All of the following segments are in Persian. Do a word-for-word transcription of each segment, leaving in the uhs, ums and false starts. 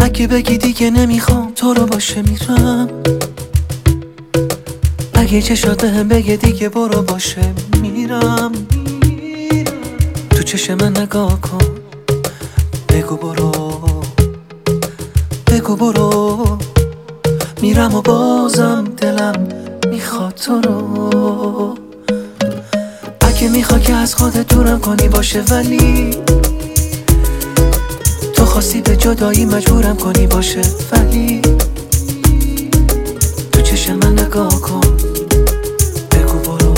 اگه بگی دیگه نمیخوام تو رو باشه میرم، اگه چشات بهم بگه دیگه برو باشه میرم، تو چشم من نگاه کن بگو برو، بگو برو، میرم و بازم دلم میخواد تو رو. اگه میخوای که از خودت دورم کنی باشه، ولی تو خواستی به جدایی مجبورم کنی باشه، ولی تو چشم من نگاه کن بگو برو،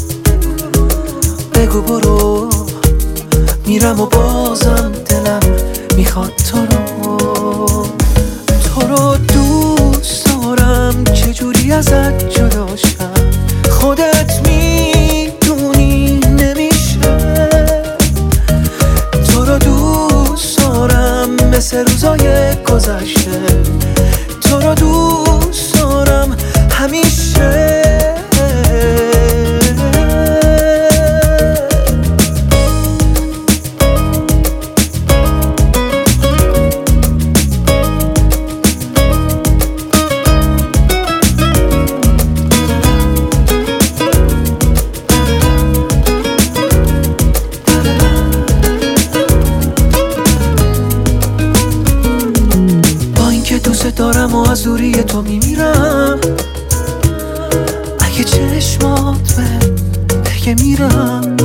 بگو برو، میرم و بازم دلم میخواد تو رو. تو رو دوست دارم چجوری ازت جدا شم، خودت میدونی نمیشه. تو رو دوست دارم مثل روزای گذشته، تو رو دوست دارم همیشه. دوست دارم و از دوری تو میمیرم، اگه چشمات به بگه میرم،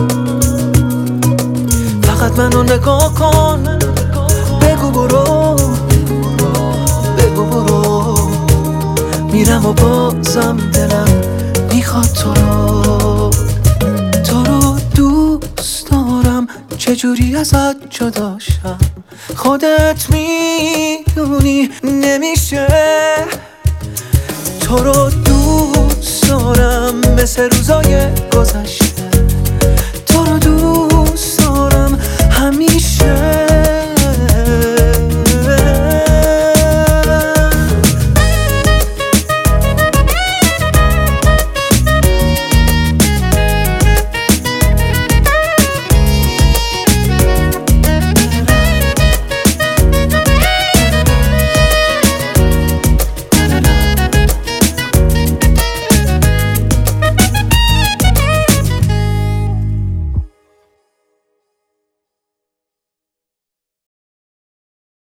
فقط منو نگاه کن بگو برو، بگو برو، میرم و بازم دلم میخواد تو رو. تو رو دوست دارم چجوری ازت جدا شم، خودت میدونی نمیشه. تو رو دوست دارم مثل روزای گذشته، تو رو دوست دارم همیشه.